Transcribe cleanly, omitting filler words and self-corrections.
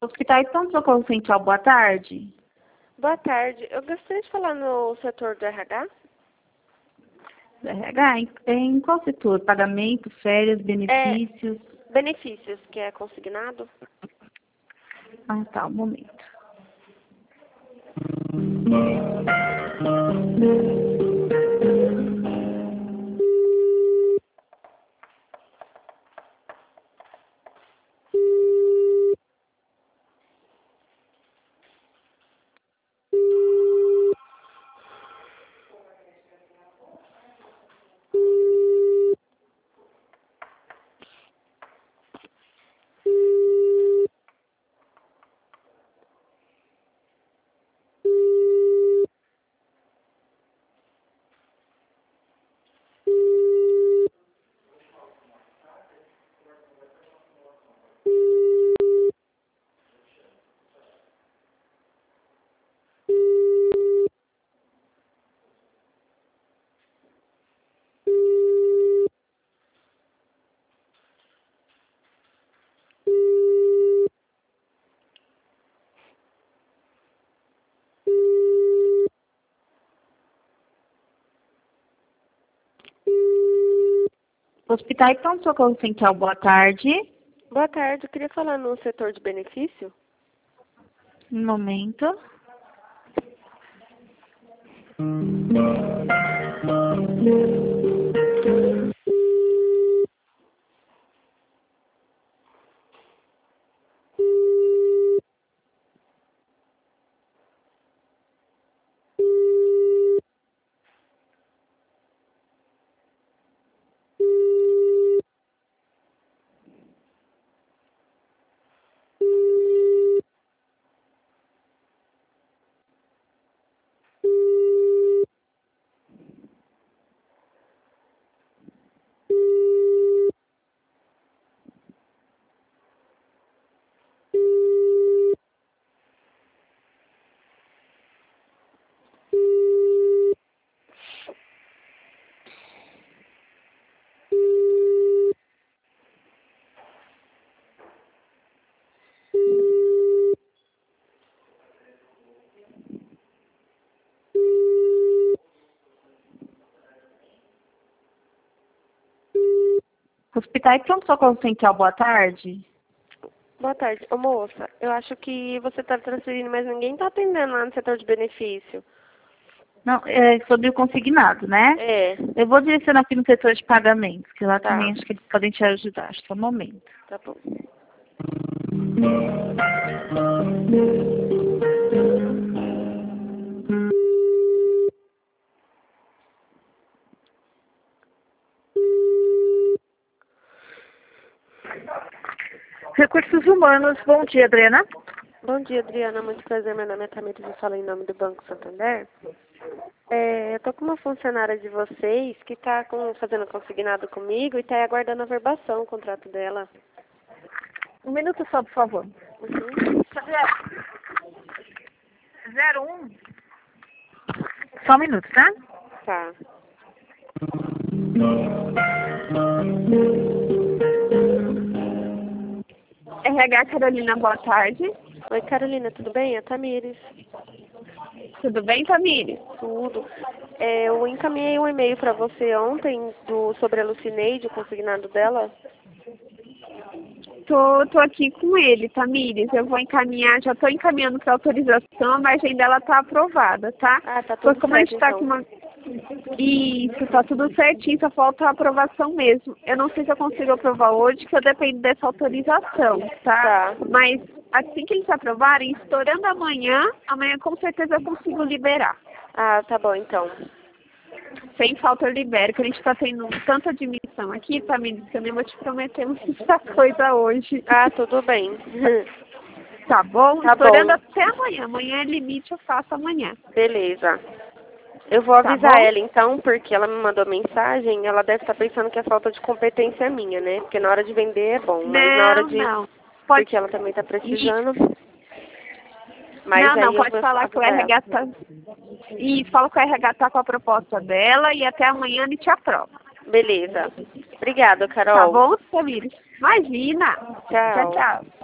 Hospital de Pronto Socorro Central, boa tarde. Boa tarde. Eu gostaria de falar no setor do RH. Do RH, em qual setor? Pagamento, férias, benefícios? Benefícios, que é consignado. Ah, tá, um momento. Hospital de Pronto Socorro Central, boa tarde. Boa tarde. Eu queria falar no setor de benefício. Um momento. Hospital de Pronto Socorro Central, boa tarde. Boa tarde. Ô, moça, eu acho que você está transferindo, mas ninguém está atendendo lá no setor de benefício. Não, é sobre o consignado, né? É, Eu vou direcionar aqui no setor de pagamentos, que lá tá. também acho que eles podem te ajudar. Só um momento. Tá bom. Recursos Humanos, bom dia, Adriana. Bom dia, Adriana. Muito prazer. Meu nome é Tamires. Eu falo em nome do Banco Santander. Eu tô com uma funcionária de vocês que tá fazendo consignado comigo e tá aguardando a verbação, o contrato dela. Um minuto só, por favor. Uhum. Cadê? 01. Só um minuto, tá? Tá. RH Carolina, boa tarde. Oi, Carolina, tudo bem? É a Tamires. Tudo bem, Tamires? Tudo. Eu encaminhei um e-mail para você ontem sobre a Lucineide, o consignado dela. Tô aqui com ele, Tamires. Eu vou encaminhar, já tô encaminhando para autorização, a margem dela tá aprovada, tá? Ah, tá Pois tudo como a certo, gente tá então. com uma... Isso, tá tudo certinho, só falta a aprovação mesmo. Eu não sei se eu consigo aprovar hoje, que eu dependo dessa autorização, tá? Tá. Mas assim que eles aprovarem, estourando amanhã com certeza eu consigo liberar. Ah, tá bom, então. Sem falta eu libero, que a gente tá tendo tanta admissão aqui, Tamires, que eu nem vou te prometer muita coisa hoje. Ah, tudo bem. Tá bom? Tá Estourando bom. até amanhã. Amanhã é limite, eu faço amanhã. Beleza. Eu vou Tá avisar bom? ela, então, porque ela me mandou mensagem, ela deve estar pensando que é falta de competência minha, né? Porque na hora de vender é bom, mas na hora de... Não. Pode... Porque ela também tá Isso. precisando. Mas Não, aí eu pode vou falar que o avisar ela. RH tá... Isso, fala que o RH tá com a proposta dela e até amanhã ele te aprova. Beleza. Obrigada, Tá Carol. bom, Tamires? Imagina. Tchau. Tchau, tchau.